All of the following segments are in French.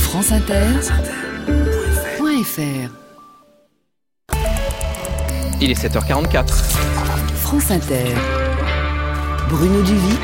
franceinter.fr. Il est 7h44. France Inter. Bruno Duvic.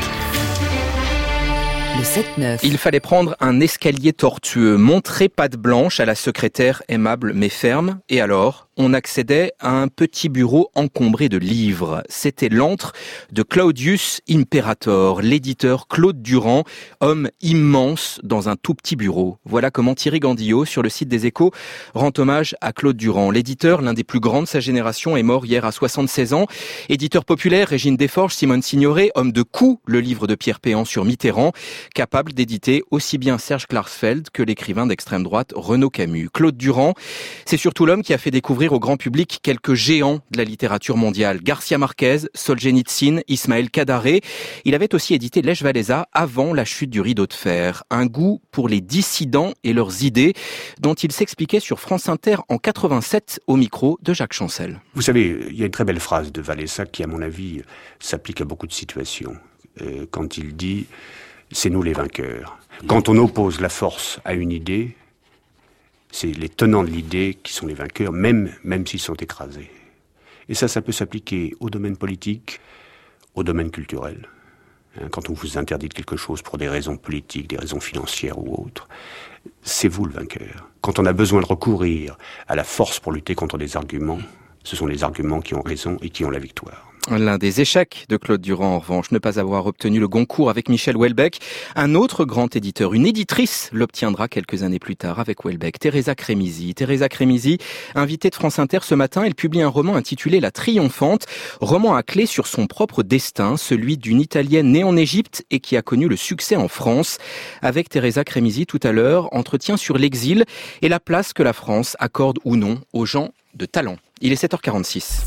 Le 7-9. Il fallait prendre un escalier tortueux, montrer patte blanche à la secrétaire aimable mais ferme. Et alors, on accédait à un petit bureau encombré de livres. C'était l'antre de Claudius Imperator, l'éditeur Claude Durand, homme immense dans un tout petit bureau. Voilà comment Thierry Gandillot, sur le site des Échos, rend hommage à Claude Durand. L'éditeur, l'un des plus grands de sa génération, est mort hier à 76 ans. Éditeur populaire, Régine Desforges, Simone Signoret, homme de coup, le livre de Pierre Péan sur Mitterrand, capable d'éditer aussi bien Serge Klarsfeld que l'écrivain d'extrême droite Renaud Camus. Claude Durand, c'est surtout l'homme qui a fait découvrir au grand public quelques géants de la littérature mondiale. Garcia Marquez, Solzhenitsyn, Ismaël Kadare. Il avait aussi édité Lech Walesa avant la chute du rideau de fer. Un goût pour les dissidents et leurs idées dont il s'expliquait sur France Inter en 87 au micro de Jacques Chancel. Vous savez, il y a une très belle phrase de Walesa qui, à mon avis, s'applique à beaucoup de situations. Quand il dit « c'est nous les vainqueurs ». Quand on oppose la force à une idée, c'est les tenants de l'idée qui sont les vainqueurs, même s'ils sont écrasés. Et ça peut s'appliquer au domaine politique, au domaine culturel. Quand on vous interdit quelque chose pour des raisons politiques, des raisons financières ou autres, c'est vous le vainqueur. Quand on a besoin de recourir à la force pour lutter contre des arguments, ce sont les arguments qui ont raison et qui ont la victoire. L'un des échecs de Claude Durand, en revanche, ne pas avoir obtenu le Goncourt avec Michel Houellebecq. Un autre grand éditeur, une éditrice, l'obtiendra quelques années plus tard avec Houellebecq, Teresa Cremisi. Teresa Cremisi, invitée de France Inter ce matin, elle publie un roman intitulé La Triomphante, roman à clé sur son propre destin, celui d'une Italienne née en Égypte et qui a connu le succès en France. Avec Teresa Cremisi, tout à l'heure, entretien sur l'exil et la place que la France accorde ou non aux gens de talent. Il est 7h46.